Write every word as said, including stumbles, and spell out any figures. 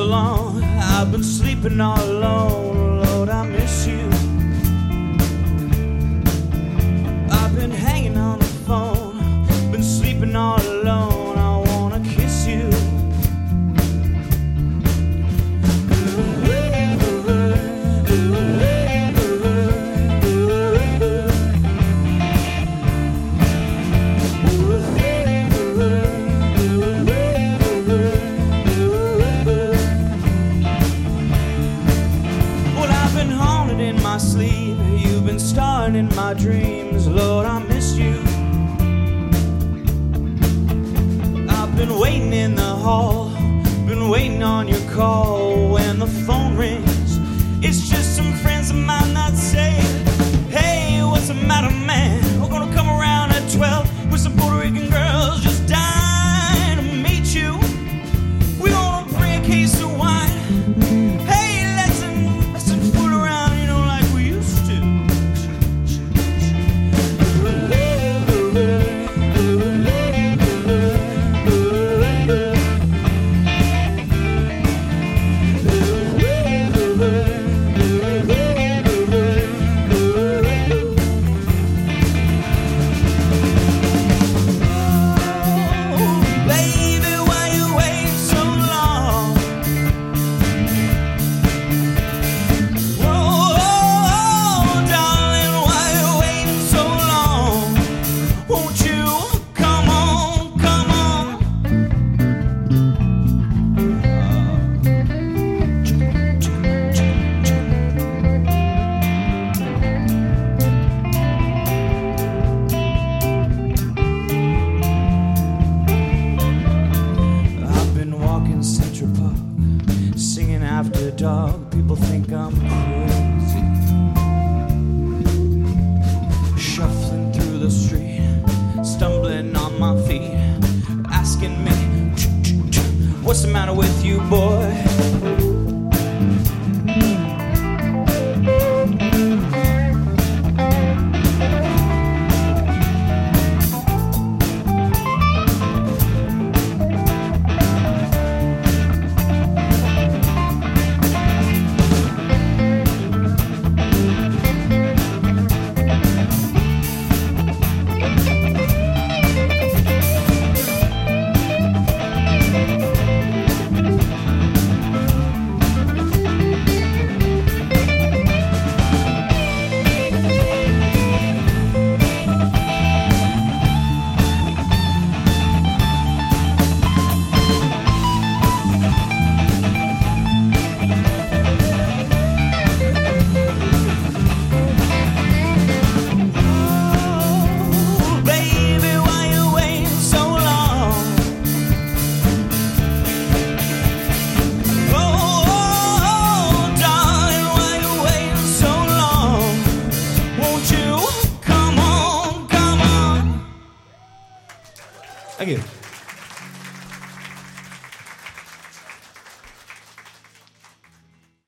so long. I've been sleeping all alone. Lord, I miss you. I've been hanging on the phone, been sleeping all alone. I wanna kiss you. In my sleep, you've been starring in my dreams. Lord, I miss you. I've been waiting in the hall, been waiting on your call. When the phone rings, it's just some friends of mine that say, hey, what's the matter, man? We're gonna come around at twelve with some Puerto Rican girls just dying to meet you. We gonna bring a case of wine. Singing after dark, people think I'm crazy. Shuffling through the street, stumbling on my feet, asking me, what's the matter with you, boy? Thank you.